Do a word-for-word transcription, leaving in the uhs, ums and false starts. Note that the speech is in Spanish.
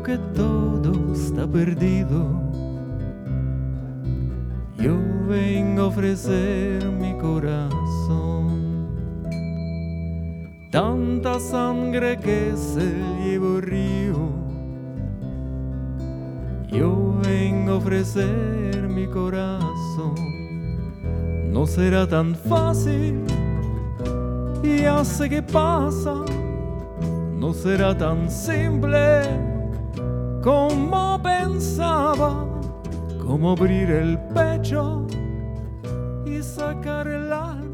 que todo está perdido, yo vengo a ofrecer mi corazón. Tanta sangre que se llevó el río, yo vengo a ofrecer mi corazón. No será tan fácil, ya sé que pasa. No será tan simple como pensaba, como abrir el pecho y sacar el alma